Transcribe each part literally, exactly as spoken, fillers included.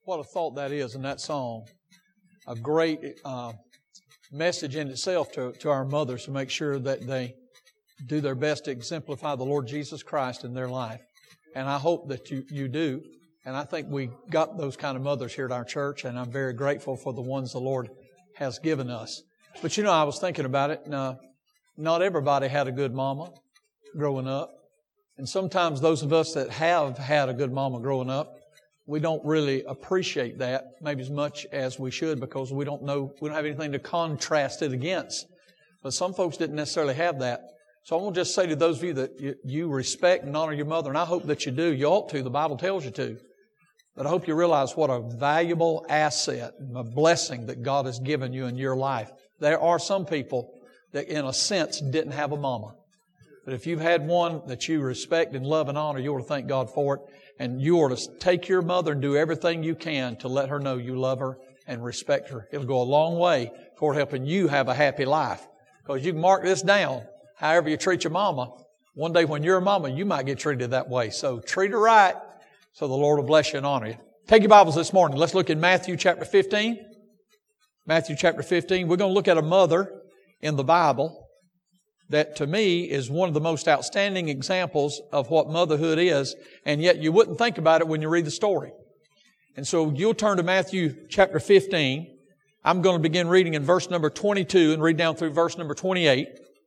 What a thought that is in that song. A great uh, message in itself to, to our mothers to make sure that they do their best to exemplify the Lord Jesus Christ in their life. And I hope that you, you do. And I think we got those kind of mothers here at our church, and I'm very grateful for the ones the Lord has given us. But you know, I was thinking about it, and uh, not everybody had a good mama growing up. And sometimes those of us that have had a good mama growing up, we don't really appreciate that maybe as much as we should, because we don't know, we don't have anything to contrast it against. But some folks didn't necessarily have that. So I want to just say to those of you that you, you respect and honor your mother, and I hope that you do. You ought to. The Bible tells you to. But I hope you realize what a valuable asset and a blessing that God has given you in your life. There are some people that, in a sense, didn't have a mama. But if you've had one that you respect and love and honor, you ought to thank God for it. And you ought to take your mother and do everything you can to let her know you love her and respect her. It'll go a long way toward helping you have a happy life. Because you can mark this down. However you treat your mama, one day when you're a mama, you might get treated that way. So treat her right, so the Lord will bless you and honor you. Take your Bibles this morning. Let's look in Matthew chapter fifteen. Matthew chapter fifteen. We're going to look at a mother in the Bible that to me is one of the most outstanding examples of what motherhood is, and yet you wouldn't think about it when you read the story. And so you'll turn to Matthew chapter fifteen. I'm going to begin reading in verse number twenty-two and read down through verse number twenty-eight.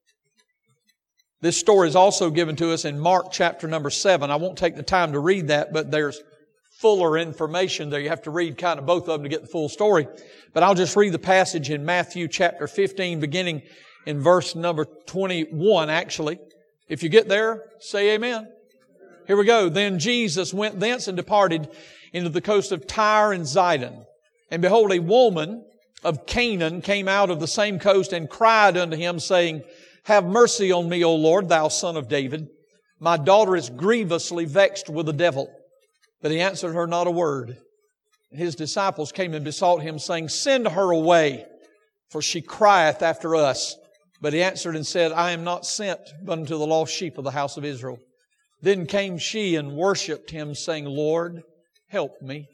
This story is also given to us in Mark chapter number seven. I won't take the time to read that, but there's fuller information there. You have to read kind of both of them to get the full story. But I'll just read the passage in Matthew chapter fifteen, beginning in verse number twenty-one, actually. If you get there, say amen. Here we go. Then Jesus went thence and departed into the coast of Tyre and Zidon. And behold, a woman of Canaan came out of the same coast and cried unto him, saying, Have mercy on me, O Lord, thou son of David. My daughter is grievously vexed with the devil. But he answered her not a word. And his disciples came and besought him, saying, Send her away, for she crieth after us. But he answered and said, I am not sent but unto the lost sheep of the house of Israel. Then came she and worshipped him, saying, Lord, help me.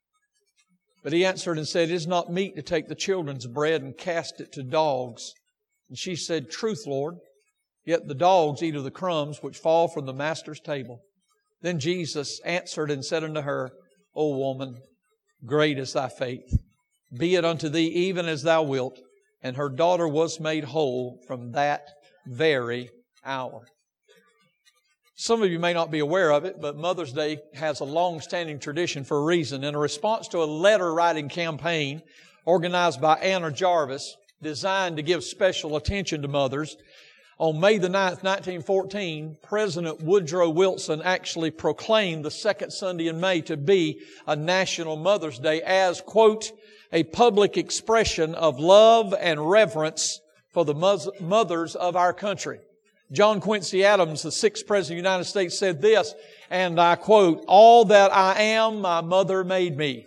But he answered and said, It is not meet to take the children's bread and cast it to dogs. And she said, Truth, Lord, yet the dogs eat of the crumbs which fall from the master's table. Then Jesus answered and said unto her, O woman, great is thy faith. Be it unto thee even as thou wilt. And her daughter was made whole from that very hour. Some of you may not be aware of it, but Mother's Day has a long-standing tradition for a reason. In a response to a letter-writing campaign organized by Anna Jarvis, designed to give special attention to mothers, on May the ninth, nineteen fourteen, President Woodrow Wilson actually proclaimed the second Sunday in May to be a National Mother's Day as, quote, a public expression of love and reverence for the mothers of our country. John Quincy Adams, the sixth President of the United States, said this, and I quote, All that I am, my mother made me.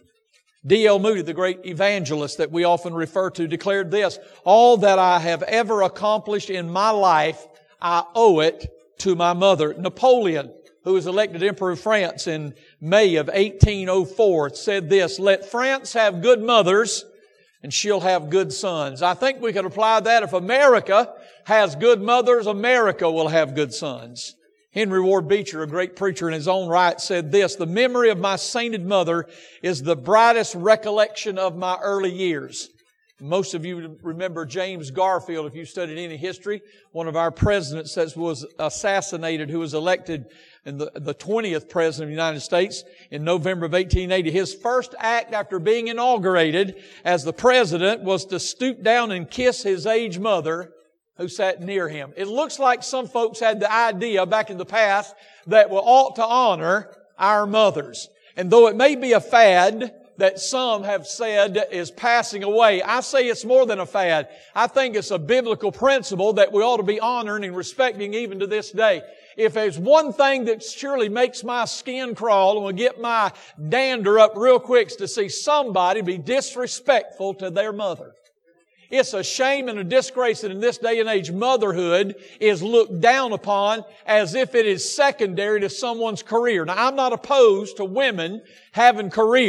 D L Moody, the great evangelist that we often refer to, declared this, All that I have ever accomplished in my life, I owe it to my mother. Napoleon, who was elected Emperor of France in May of eighteen oh four, said this, Let France have good mothers, and she'll have good sons. I think we could apply that. If America has good mothers, America will have good sons. Henry Ward Beecher, a great preacher in his own right, said this, The memory of my sainted mother is the brightest recollection of my early years. Most of you remember James Garfield, if you studied any history, one of our presidents that was assassinated, who was elected in the, the twentieth president of the United States in November of eighteen eighty. His first act after being inaugurated as the president was to stoop down and kiss his aged mother, who sat near him. It looks like some folks had the idea back in the past that we ought to honor our mothers. And though it may be a fad that some have said is passing away, I say it's more than a fad. I think it's a biblical principle that we ought to be honoring and respecting even to this day. If there's one thing that surely makes my skin crawl and will get my dander up real quick is to see somebody be disrespectful to their mother. It's a shame and a disgrace that in this day and age, motherhood is looked down upon as if it is secondary to someone's career. Now, I'm not opposed to women having careers.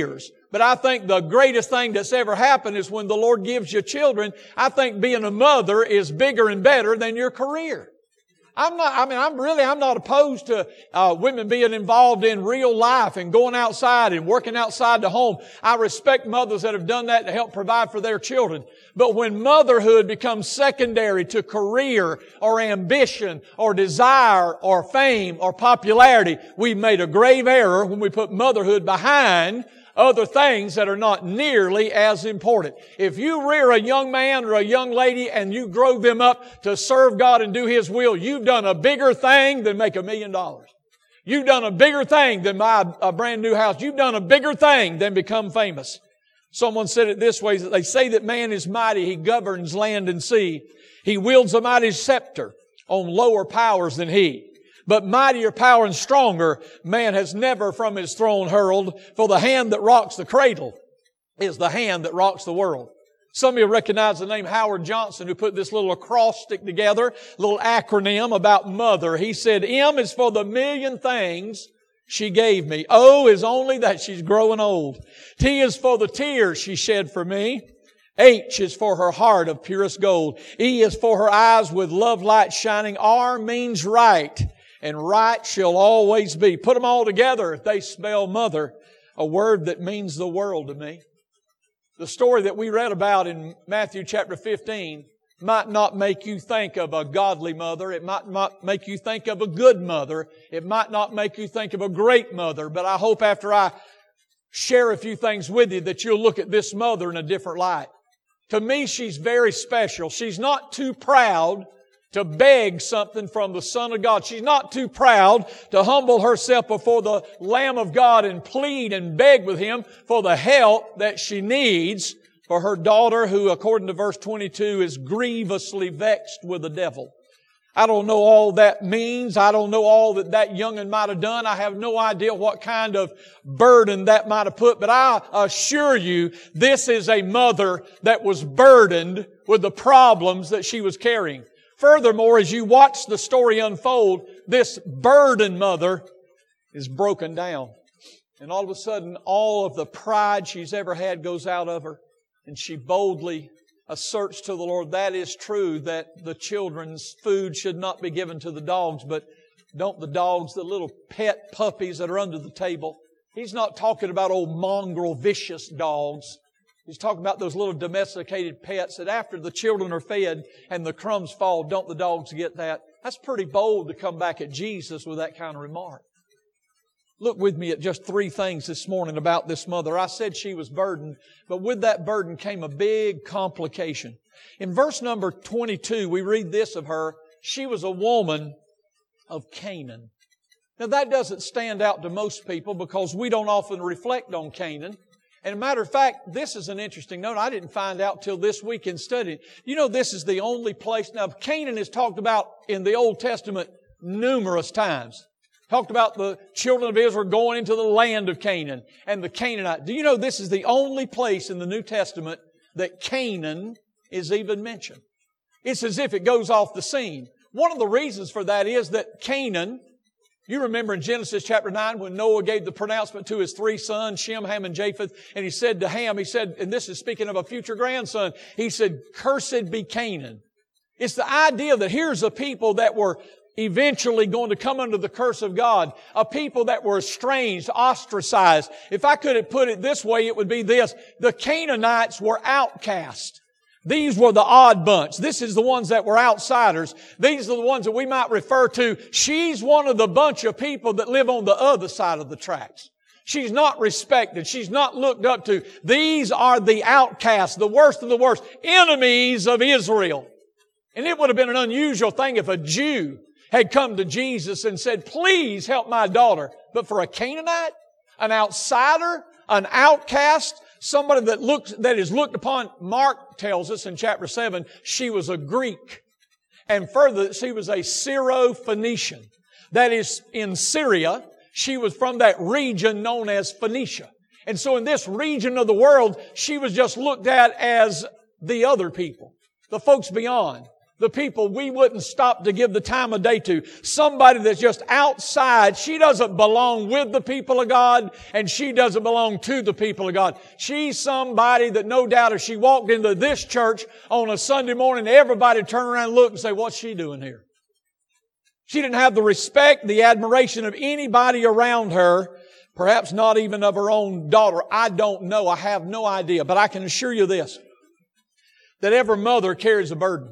But I think the greatest thing that's ever happened is when the Lord gives you children. I think being a mother is bigger and better than your career. I'm not, I mean, I'm really, I'm not opposed to uh, women being involved in real life and going outside and working outside the home. I respect mothers that have done that to help provide for their children. But when motherhood becomes secondary to career or ambition or desire or fame or popularity, we've made a grave error when we put motherhood behind other things that are not nearly as important. If you rear a young man or a young lady and you grow them up to serve God and do His will, you've done a bigger thing than make a million dollars. You've done a bigger thing than buy a brand new house. You've done a bigger thing than become famous. Someone said it this way, that they say that man is mighty. He governs land and sea. He wields a mighty scepter on lower powers than he. But mightier power and stronger man has never from his throne hurled. For the hand that rocks the cradle is the hand that rocks the world. Some of you recognize the name Howard Johnson, who put this little acrostic together, little acronym about mother. He said, M is for the million things she gave me. O is only that she's growing old. T is for the tears she shed for me. H is for her heart of purest gold. E is for her eyes with love light shining. R means right. And right shall always be. Put them all together, they spell mother, a word that means the world to me. The story that we read about in Matthew chapter fifteen might not make you think of a godly mother. It might not make you think of a good mother. It might not make you think of a great mother. But I hope after I share a few things with you that you'll look at this mother in a different light. To me, she's very special. She's not too proud to beg something from the Son of God. She's not too proud to humble herself before the Lamb of God and plead and beg with Him for the help that she needs for her daughter, who, according to verse twenty-two, is grievously vexed with the devil. I don't know all that means. I don't know all that that young'un might have done. I have no idea what kind of burden that might have put. But I assure you, this is a mother that was burdened with the problems that she was carrying. Furthermore, as you watch the story unfold, this burdened mother is broken down. And all of a sudden, all of the pride she's ever had goes out of her. And she boldly asserts to the Lord, that is true, that the children's food should not be given to the dogs, but don't the dogs, the little pet puppies that are under the table. He's not talking about old mongrel, vicious dogs. He's talking about those little domesticated pets that after the children are fed and the crumbs fall, don't the dogs get that? That's pretty bold to come back at Jesus with that kind of remark. Look with me at just three things this morning about this mother. I said she was burdened, but with that burden came a big complication. In verse number twenty-two, we read this of her. She was a woman of Canaan. Now that doesn't stand out to most people because we don't often reflect on Canaan. And a matter of fact, this is an interesting note. I didn't find out till this week in studying. You know, this is the only place. Now, Canaan is talked about in the Old Testament numerous times. Talked about the children of Israel going into the land of Canaan and the Canaanite. Do you know this is the only place in the New Testament that Canaan is even mentioned? It's as if it goes off the scene. One of the reasons for that is that Canaan, you remember in Genesis chapter nine when Noah gave the pronouncement to his three sons, Shem, Ham, and Japheth, and he said to Ham, he said, and this is speaking of a future grandson, he said, cursed be Canaan. It's the idea that here's a people that were eventually going to come under the curse of God, a people that were estranged, ostracized. If I could have put it this way, it would be this. The Canaanites were outcast. These were the odd bunch. This is the ones that were outsiders. These are the ones that we might refer to. She's one of the bunch of people that live on the other side of the tracks. She's not respected. She's not looked up to. These are the outcasts, the worst of the worst, enemies of Israel. And it would have been an unusual thing if a Jew had come to Jesus and said, please help my daughter. But for a Canaanite, an outsider, an outcast, somebody that looks, that is looked upon, Mark tells us in chapter seven, she was a Greek. And further, she was a Syro-Phoenician. That is, in Syria, she was from that region known as Phoenicia. And so in this region of the world, she was just looked at as the other people, the folks beyond. The people we wouldn't stop to give the time of day to. Somebody that's just outside. She doesn't belong with the people of God, and she doesn't belong to the people of God. She's somebody that no doubt if she walked into this church on a Sunday morning, everybody would turn around and look and say, what's she doing here? She didn't have the respect, the admiration of anybody around her, perhaps not even of her own daughter. I don't know. I have no idea. But I can assure you this, that every mother carries a burden.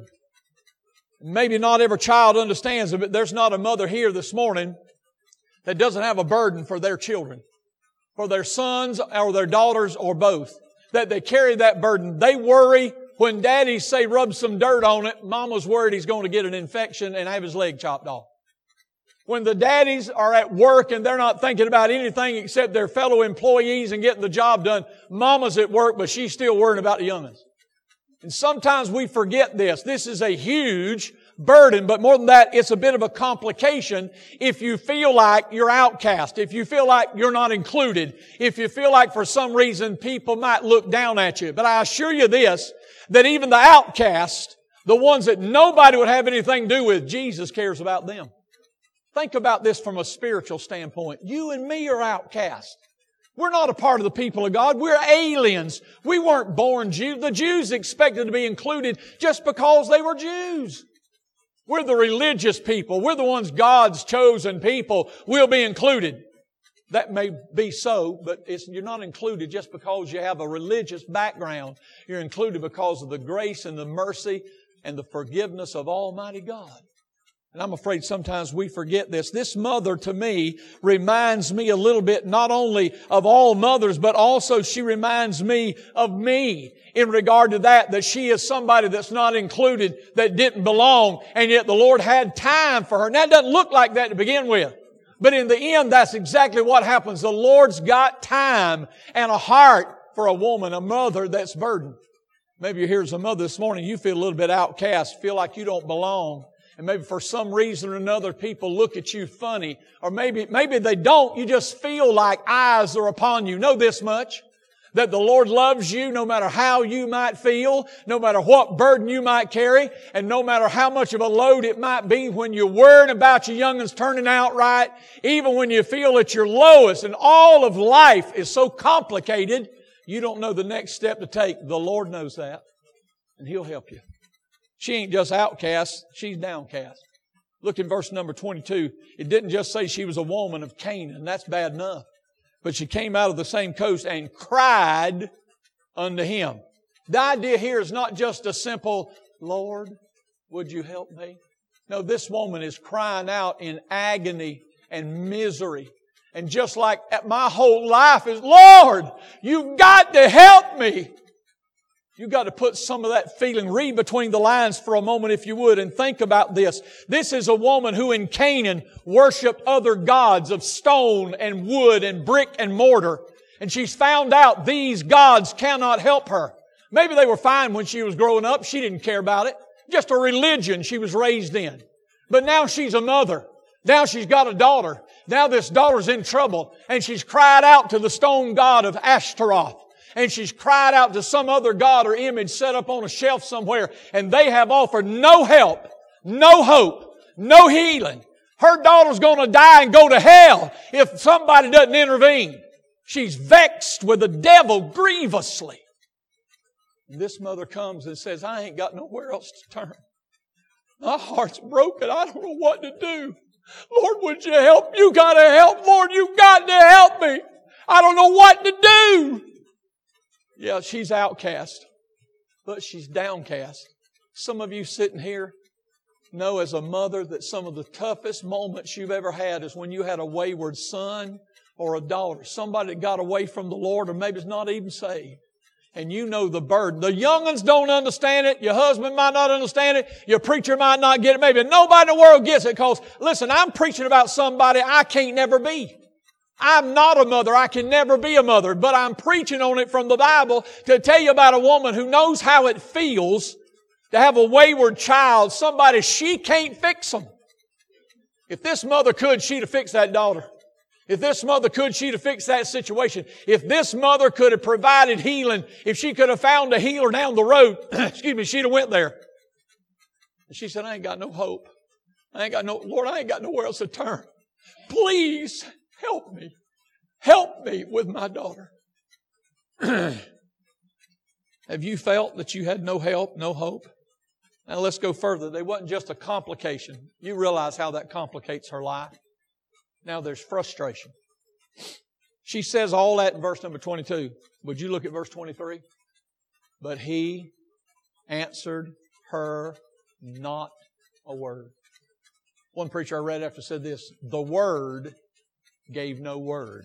Maybe not every child understands it, but there's not a mother here this morning that doesn't have a burden for their children, for their sons or their daughters or both, that they carry that burden. They worry when daddies say rub some dirt on it. Mama's worried he's going to get an infection and have his leg chopped off. When the daddies are at work and they're not thinking about anything except their fellow employees and getting the job done, mama's at work, but she's still worrying about the young'uns. And sometimes we forget this. This is a huge burden, but more than that, it's a bit of a complication if you feel like you're outcast, if you feel like you're not included, if you feel like for some reason people might look down at you. But I assure you this, that even the outcast, the ones that nobody would have anything to do with, Jesus cares about them. Think about this from a spiritual standpoint. You and me are outcast. We're not a part of the people of God. We're aliens. We weren't born Jews. The Jews expected to be included just because they were Jews. We're the religious people. We're the ones God's chosen people. We'll be included. That may be so, but it's, you're not included just because you have a religious background. You're included because of the grace and the mercy and the forgiveness of Almighty God. And I'm afraid sometimes we forget this. This mother to me reminds me a little bit not only of all mothers, but also she reminds me of me in regard to that, that she is somebody that's not included, that didn't belong, and yet the Lord had time for her. Now it doesn't look like that to begin with. But in the end, that's exactly what happens. The Lord's got time and a heart for a woman, a mother that's burdened. Maybe you're here as a mother this morning, you feel a little bit outcast, feel like you don't belong. And maybe for some reason or another, people look at you funny. Or maybe, maybe they don't. You just feel like eyes are upon you. Know this much, that the Lord loves you no matter how you might feel, no matter what burden you might carry, and no matter how much of a load it might be when you're worrying about your young'uns turning out right, even when you feel at your lowest and all of life is so complicated, you don't know the next step to take. The Lord knows that, and He'll help you. She ain't just outcast, she's downcast. Look in verse number twenty-two. It didn't just say she was a woman of Canaan. That's bad enough. But she came out of the same coast and cried unto Him. The idea here is not just a simple, Lord, would you help me? No, this woman is crying out in agony and misery. And just like my whole life is, Lord, you've got to help me. You've got to put some of that feeling, read between the lines for a moment if you would, and think about this. This is a woman who in Canaan worshiped other gods of stone and wood and brick and mortar. And she's found out these gods cannot help her. Maybe they were fine when she was growing up. She didn't care about it. Just a religion she was raised in. But now she's a mother. Now she's got a daughter. Now this daughter's in trouble. And she's cried out to the stone god of Ashtaroth. And she's cried out to some other god or image set up on a shelf somewhere. And they have offered no help, no hope, no healing. Her daughter's going to die and go to hell if somebody doesn't intervene. She's vexed with the devil grievously. And this mother comes and says, I ain't got nowhere else to turn. My heart's broken. I don't know what to do. Lord, would you help? You got to help. Lord, you got to help me. I don't know what to do. Yeah, she's outcast, but she's downcast. Some of you sitting here know as a mother that some of the toughest moments you've ever had is when you had a wayward son or a daughter, somebody that got away from the Lord or maybe is not even saved. And you know the burden. The young'uns don't understand it. Your husband might not understand it. Your preacher might not get it. Maybe nobody in the world gets it because, listen, I'm preaching about somebody I can't never be. I'm not a mother. I can never be a mother. But I'm preaching on it from the Bible to tell you about a woman who knows how it feels to have a wayward child, somebody she can't fix them. If this mother could, she'd have fixed that daughter. If this mother could, she'd have fixed that situation. If this mother could have provided healing, if she could have found a healer down the road, excuse me, she'd have went there. And she said, I ain't got no hope. I ain't got no, Lord, I ain't got nowhere else to turn. Please help me. Help me with my daughter. Have you felt that you had no help, no hope? Now let's go further. They wasn't just a complication. You realize how that complicates her life. Now there's frustration. She says all that in verse number twenty-two. Would you look at verse twenty-three? But he answered her not a word. One preacher I read after said this, the Word gave no word.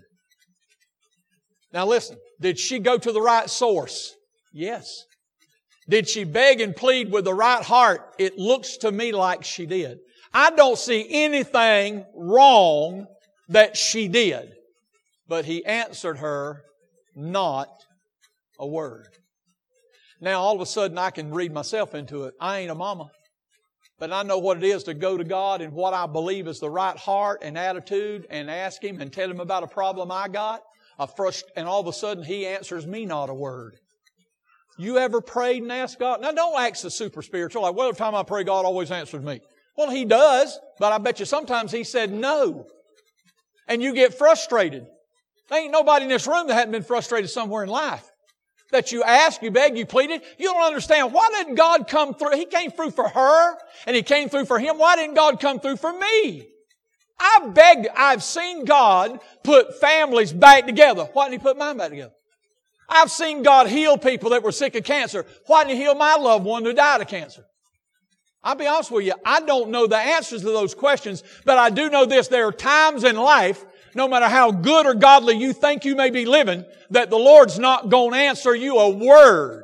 Now listen, did she go to the right source? Yes. Did she beg and plead with the right heart? It looks to me like she did. I don't see anything wrong that she did. But he answered her not a word. Now all of a sudden I can read myself into it. I ain't a mama. But I know what it is to go to God in what I believe is the right heart and attitude and ask Him and tell Him about a problem I got. A frust- and all of a sudden He answers me not a word. You ever prayed and asked God? Now don't act the super spiritual. Like, well, every time I pray, God always answers me. Well, He does. But I bet you sometimes He said no. And you get frustrated. There ain't nobody in this room that hadn't been frustrated somewhere in life. That you asked, you begged, you pleaded. You don't understand. Why didn't God come through? He came through for her and He came through for him. Why didn't God come through for me? I begged, I've seen God put families back together. Why didn't He put mine back together? I've seen God heal people that were sick of cancer. Why didn't He heal my loved one who died of cancer? I'll be honest with you, I don't know the answers to those questions, but I do know this. There are times in life, no matter how good or godly you think you may be living, that the Lord's not going to answer you a word.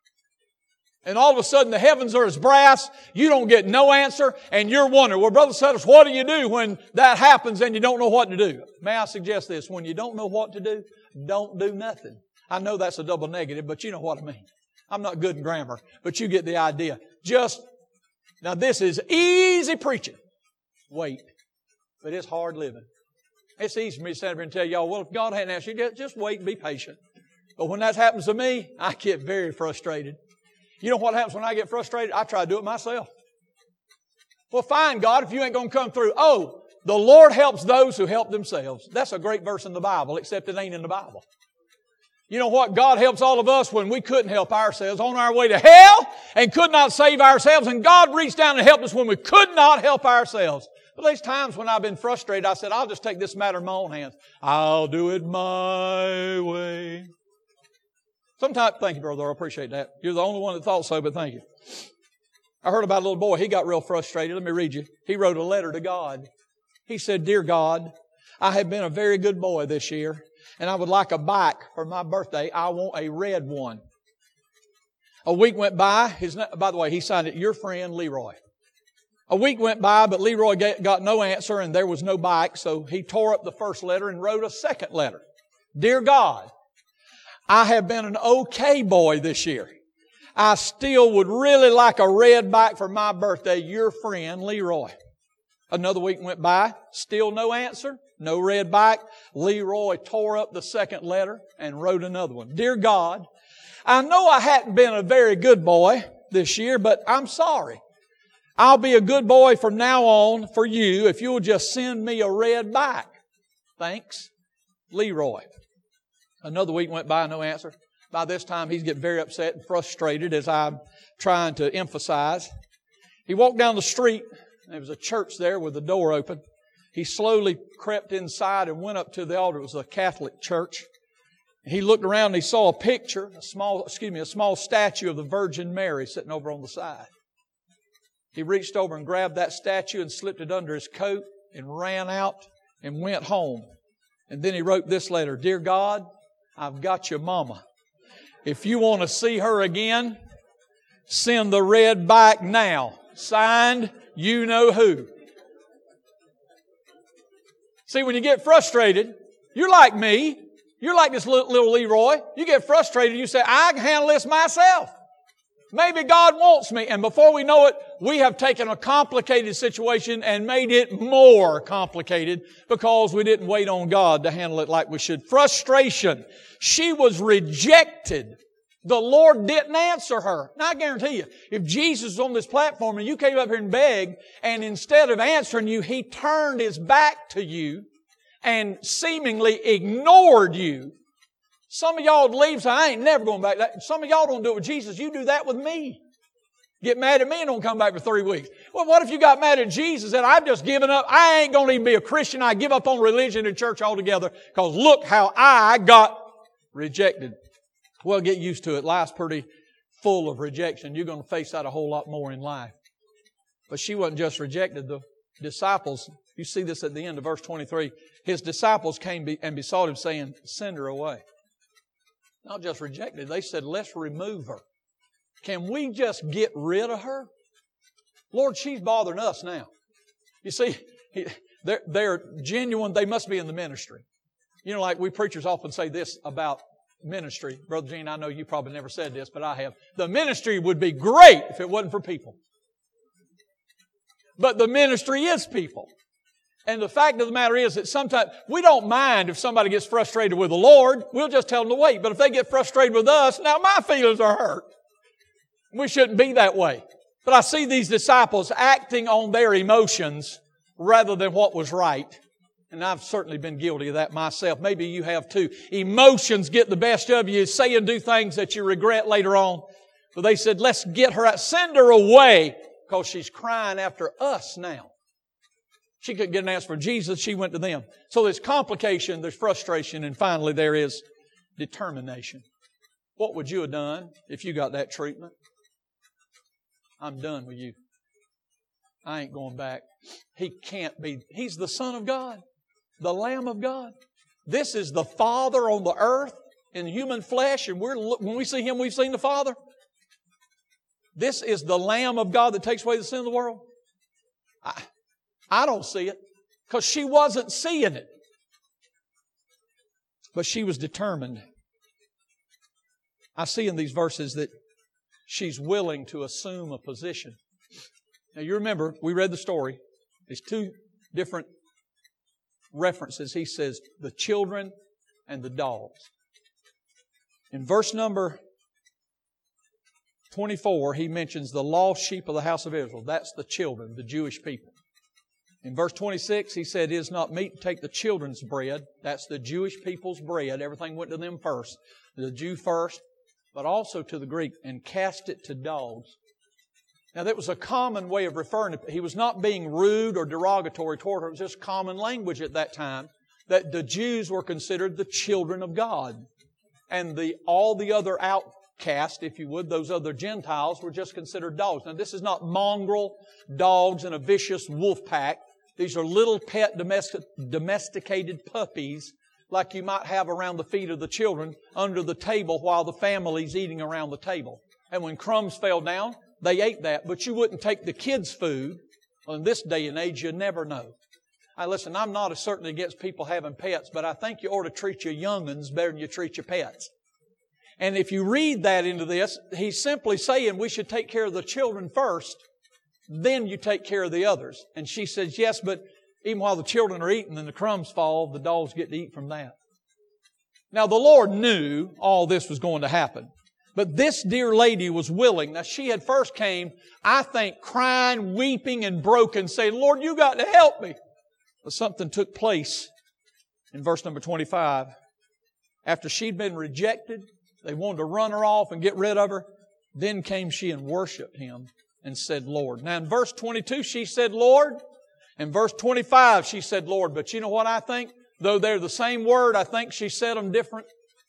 And all of a sudden the heavens are as brass, you don't get no answer, and you're wondering, well, Brother Sutters, what do you do when that happens and you don't know what to do? May I suggest this? When you don't know what to do, don't do nothing. I know that's a double negative, but you know what I mean. I'm not good in grammar, but you get the idea. Just, now this is easy preaching. Wait. But it's hard living. It's easy for me to stand up here and tell y'all, well, if God hadn't asked you, just wait and be patient. But when that happens to me, I get very frustrated. You know what happens when I get frustrated? I try to do it myself. Well, fine, God, if you ain't going to come through. Oh, the Lord helps those who help themselves. That's a great verse in the Bible, except it ain't in the Bible. You know what? God helps all of us when we couldn't help ourselves, on our way to hell and could not save ourselves. And God reached down and helped us when we could not help ourselves. But there's times when I've been frustrated, I said, I'll just take this matter in my own hands. I'll do it my way. Sometimes, thank you, brother. I appreciate that. You're the only one that thought so, but thank you. I heard about a little boy. He got real frustrated. Let me read you. He wrote a letter to God. He said, Dear God, I have been a very good boy this year, and I would like a bike for my birthday. I want a red one. A week went by. His, by the way, he signed it, your friend, Leroy. A week went by, but Leroy got no answer and there was no bike, so he tore up the first letter and wrote a second letter. Dear God, I have been an okay boy this year. I still would really like a red bike for my birthday. Your friend, Leroy. Another week went by, still no answer, no red bike. Leroy tore up the second letter and wrote another one. Dear God, I know I hadn't been a very good boy this year, but I'm sorry. I'll be a good boy from now on for you if you'll just send me a red bike. Thanks, Leroy. Another week went by, no answer. By this time, he's getting very upset and frustrated, as I'm trying to emphasize. He walked down the street. There was a church there with the door open. He slowly crept inside and went up to the altar. It was a Catholic church. He looked around and he saw a picture, a small, excuse me, a small statue of the Virgin Mary sitting over on the side. He reached over and grabbed that statue and slipped it under his coat and ran out and went home. And then he wrote this letter. Dear God, I've got your mama. If you want to see her again, send the red bike now. Signed, you know who. See, when you get frustrated, you're like me. You're like this little, little Leroy. You get frustrated and you say, I can handle this myself. Maybe God wants me. And before we know it, we have taken a complicated situation and made it more complicated because we didn't wait on God to handle it like we should. Frustration. She was rejected The Lord didn't answer her. Now I guarantee you, if Jesus was on this platform and you came up here and begged, and instead of answering you, He turned His back to you and seemingly ignored you, some of y'all would leave and say, I ain't never going back. Some of y'all don't do it with Jesus. You do that with me. Get mad at me and don't come back for three weeks. Well, what if you got mad at Jesus and I've just given up? I ain't going to even be a Christian. I give up on religion and church altogether because look how I got rejected. Well, get used to it. Life's pretty full of rejection. You're going to face that a whole lot more in life. But she wasn't just rejected. The disciples, you see this at the end of verse twenty-three. His disciples came and besought Him saying, send her away. Not just rejected. They said, let's remove her. Can we just get rid of her? Lord, she's bothering us now. You see, they're, they're genuine. They must be in the ministry. You know, like we preachers often say this about ministry. Brother Gene, I know you probably never said this, but I have. The ministry would be great if it wasn't for people. But the ministry is people. And the fact of the matter is that sometimes we don't mind if somebody gets frustrated with the Lord. We'll just tell them to wait. But if they get frustrated with us, now my feelings are hurt. We shouldn't be that way. But I see these disciples acting on their emotions rather than what was right. And I've certainly been guilty of that myself. Maybe you have too. Emotions get the best of you. Say and do things that you regret later on. But they said, let's get her out. Send her away because she's crying after us now. She couldn't get an answer from Jesus. She went to them. So there's complication, there's frustration, and finally there is determination. What would you have done if you got that treatment? I'm done with you. I ain't going back. He can't be. He's the Son of God, the Lamb of God. This is the Father on the earth in human flesh, and we're when we see Him, we've seen the Father. This is the Lamb of God that takes away the sin of the world. I, I don't see it because she wasn't seeing it. But she was determined. I see in these verses that she's willing to assume a position. Now you remember, we read the story. There's two different references. He says, the children and the dogs. In verse number twenty-four, he mentions the lost sheep of the house of Israel. That's the children, the Jewish people. In verse twenty-six, he said, it is not meet to take the children's bread. That's the Jewish people's bread. Everything went to them first. The Jew first, but also to the Greek, and cast it to dogs. Now, that was a common way of referring to it. He was not being rude or derogatory toward her. It was just common language at that time that the Jews were considered the children of God. And the all the other outcasts, if you would, those other Gentiles, were just considered dogs. Now, this is not mongrel dogs in a vicious wolf pack. These are little pet domestic, domesticated puppies like you might have around the feet of the children under the table while the family's eating around the table. And when crumbs fell down, they ate that. But you wouldn't take the kids' food. Well, in this day and age, you never know. Now, listen, I'm not certainly against people having pets, but I think you ought to treat your young'uns better than you treat your pets. And if you read that into this, he's simply saying we should take care of the children first, then you take care of the others. And she says, yes, but even while the children are eating and the crumbs fall, the dogs get to eat from that. Now, the Lord knew all this was going to happen. But this dear lady was willing. Now, she had first came, I think, crying, weeping, and broken, saying, Lord, you got to help me. But something took place in verse number twenty-five. After she'd been rejected, they wanted to run her off and get rid of her. Then came she and worshiped Him and said, Lord. Now, in verse twenty-two, she said, Lord. In verse twenty-five, she said, Lord. But you know what I think? Though they're the same word, I think she said them different.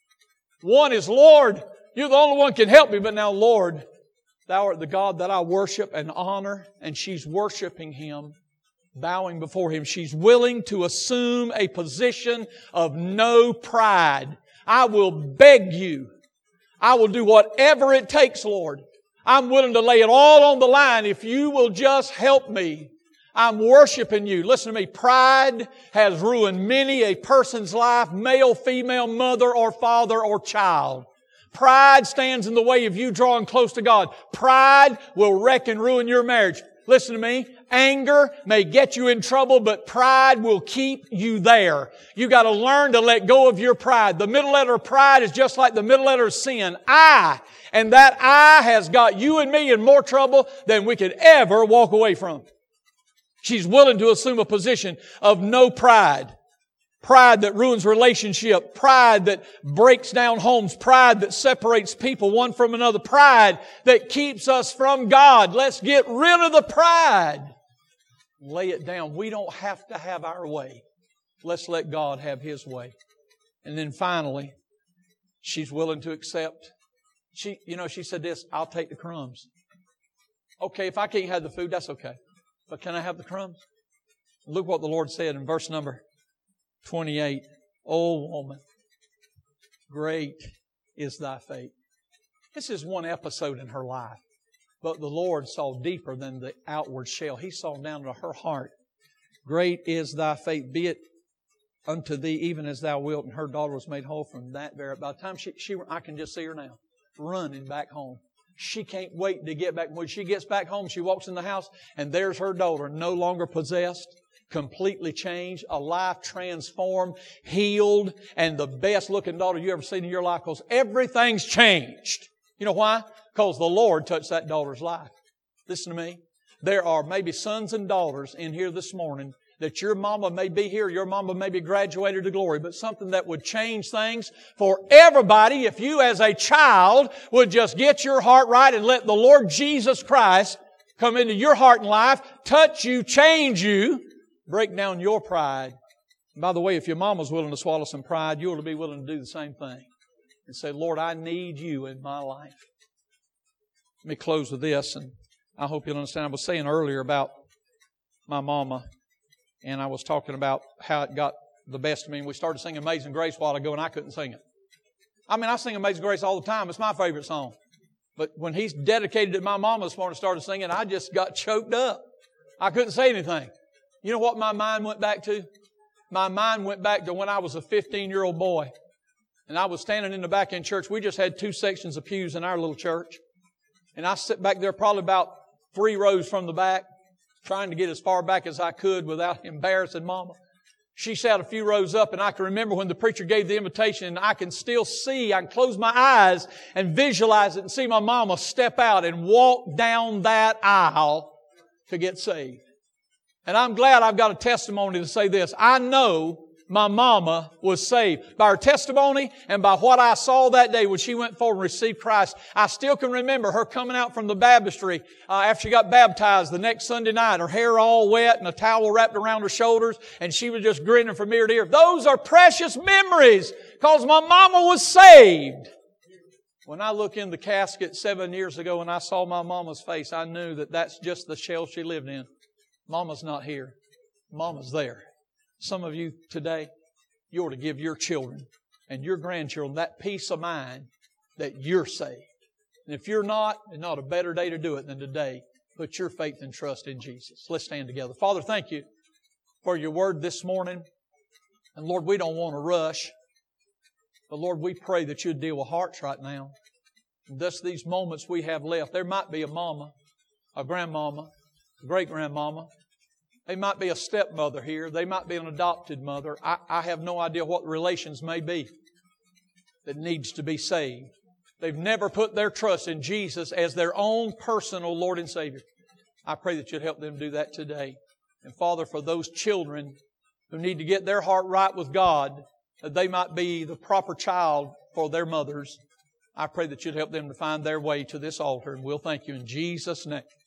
One is, Lord, you're the only one who can help me. But now, Lord, Thou art the God that I worship and honor. And she's worshiping Him, bowing before Him. She's willing to assume a position of no pride. I will beg you. I will do whatever it takes, Lord. I'm willing to lay it all on the line if you will just help me. I'm worshiping you. Listen to me. Pride has ruined many a person's life, male, female, mother or father or child. Pride stands in the way of you drawing close to God. Pride will wreck and ruin your marriage. Listen to me. Anger may get you in trouble, but pride will keep you there. You got to learn to let go of your pride. The middle letter of pride is just like the middle letter of sin. I. And that I has got you and me in more trouble than we could ever walk away from. She's willing to assume a position of no pride. Pride that ruins relationship. Pride that breaks down homes. Pride that separates people one from another. Pride that keeps us from God. Let's get rid of the pride. Lay it down. We don't have to have our way. Let's let God have His way. And then finally, she's willing to accept. She, you know, she said this, I'll take the crumbs. Okay, if I can't have the food, that's okay. But can I have the crumbs? Look what the Lord said in verse number twenty-eight. O woman, great is thy faith. This is one episode in her life. But the Lord saw deeper than the outward shell. He saw down to her heart. Great is thy faith. Be it unto thee even as thou wilt. And her daughter was made whole from that very. By the time she, she I can just see her now, running back home. She can't wait to get back. When she gets back home, she walks in the house, and there's her daughter, no longer possessed, completely changed, a life transformed, healed, and the best looking daughter you ever seen in your life, because everything's changed. You know why? Because the Lord touched that daughter's life. Listen to me. There are maybe sons and daughters in here this morning that your mama may be here, your mama may be graduated to glory, but something that would change things for everybody if you as a child would just get your heart right and let the Lord Jesus Christ come into your heart and life, touch you, change you, break down your pride. And by the way, if your mama's willing to swallow some pride, you ought to be willing to do the same thing and say, Lord, I need you in my life. Let me close with this, and I hope you'll understand. I was saying earlier about my mama, and I was talking about how it got the best of me. And we started singing Amazing Grace a while ago, and I couldn't sing it. I mean, I sing Amazing Grace all the time. It's my favorite song. But when he's dedicated to my mama this morning, started singing, I just got choked up. I couldn't say anything. You know what my mind went back to? My mind went back to when I was a fifteen-year-old boy. And I was standing in the back in church. We just had two sections of pews in our little church. And I sit back there probably about three rows from the back, trying to get as far back as I could without embarrassing Mama. She sat a few rows up, and I can remember when the preacher gave the invitation, and I can still see, I can close my eyes and visualize it and see my mama step out and walk down that aisle to get saved. And I'm glad I've got a testimony to say this. I know my mama was saved. By her testimony and by what I saw that day when she went forward and received Christ, I still can remember her coming out from the baptistry uh, after she got baptized the next Sunday night, her hair all wet and a towel wrapped around her shoulders, and she was just grinning from ear to ear. Those are precious memories because my mama was saved. When I look in the casket seven years ago and I saw my mama's face, I knew that that's just the shell she lived in. Mama's not here. Mama's there. Some of you today, you ought to give your children and your grandchildren that peace of mind that you're saved. And if you're not, there's not a better day to do it than today. Put your faith and trust in Jesus. Let's stand together. Father, thank you for your word this morning. And Lord, we don't want to rush. But Lord, we pray that you'd deal with hearts right now. And thus these moments we have left, there might be a mama, a grandmama, a great-grandmama. They might be a stepmother here. They might be an adopted mother. I, I have no idea what the relations may be that needs to be saved. They've never put their trust in Jesus as their own personal Lord and Savior. I pray that you'd help them do that today. And Father, for those children who need to get their heart right with God, that they might be the proper child for their mothers, I pray that you'd help them to find their way to this altar. And we'll thank you in Jesus' name.